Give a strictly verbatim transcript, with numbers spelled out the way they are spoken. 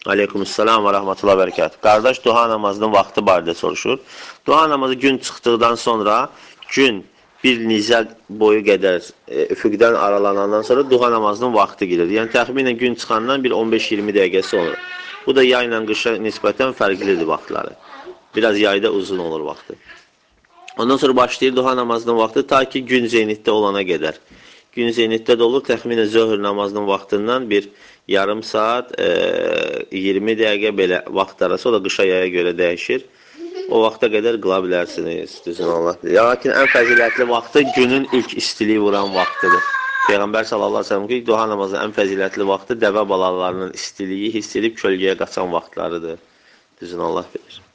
Aleykümselam və rahmetullah və bərəkət. Qardaş duha namazının vaxtı barədə soruşur. Duha namazı gün çıxdıqdan sonra, gün bir nizə boyu qədər e, üfüqdən aralanandan sonra duha namazının vaxtı gelir. Yəni təxminən gün çıxandan bir on beş iyirmi dəqiqə sonra. Bu da yay ilə qışa nisbətən fərqlidir vaxtları. Biraz yayda uzun olur vaxtı. Ondan sonra başlayır duha namazının vaxtı ta ki gün zeynitdə olana qədər. Gün zeynitdə də olur, təxminən zöhr namazının vaxtından bir yarım saat, e, iyirmi dəqiqə belə vaxt arası, o da qışa yaya görə dəyişir. O vaxta qədər qıla bilərsiniz, düzün Allah bilir. Lakin ən fəzilətli vaxtı günün ilk istiliyi vuran vaxtıdır. Peyğəmbər sallallahu əleyhi və səlləm ki, duha namazının ən fəzilətli vaxtı dəvə balalarının istiliyi hiss edib kölgəyə qaçan vaxtlarıdır. Düzün Allah bilir.